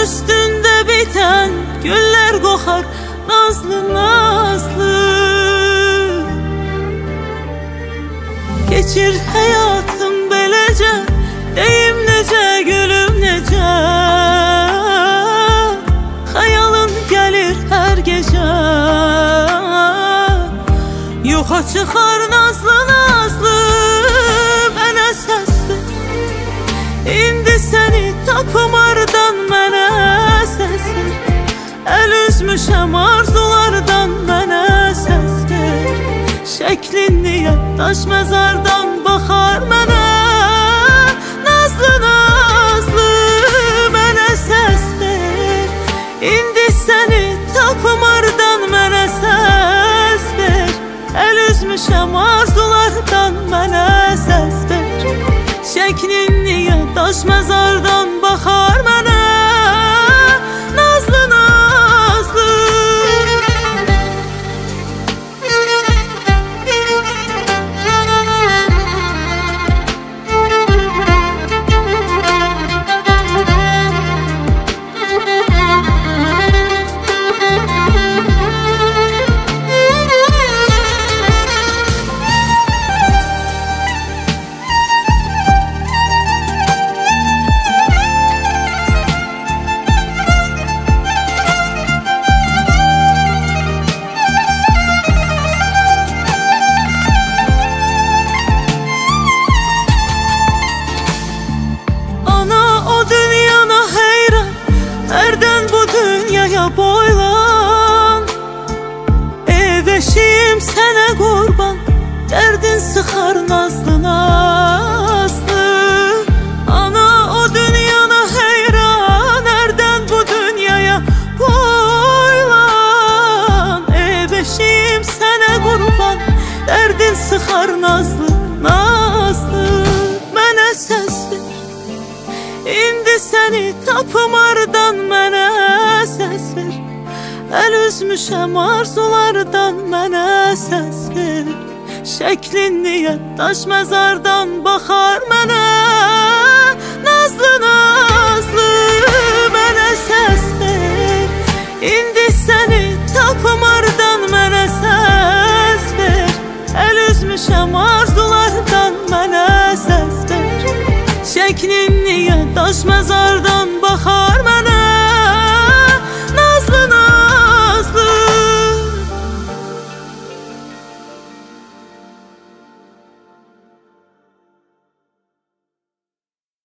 üstünde biten güller kokar nazlı nazlı. Geçir hayatım belece, deyim nece gülüm nece. Hayalın gelir her gece, yoxa çıxar nazlı nazlı. Mənə səsdir, indi səni tapım ardan mənə səsdir. Əl üzmüşəm arzulardan mənə səsdir. Şəklin niyə daş məzardan baxar mənə nazlı nazlı. Mənə səsdir, indi səni tapım ardan mənə səsdir. Əl üzmüşəm arzulardan mənə səsdir. Şəklin niyə daş məzardan baxar mənə nazlı nazlı. Boylan, ev eşiyim sənə qurban, dərdin sıxar nazlı nazlı. Ana o dünyana heyran, ərdən bu dünyaya boylan. Ev eşiyim sənə qurban, dərdin sıxar nazlı nazlı. Mənə səs ver, indi səni tapım ardan mənə səs ver. Əl üzmüşəm arzulardan mənə səs ver. Şəklin niyə daş məzardan baxar mənə nazlı nazlı. Mənə səs ver, indi səni tapım ardan mənə səs ver. Əl üzmüşəm arzulardan mənə səs ver. Şəklin niyə daş məzardan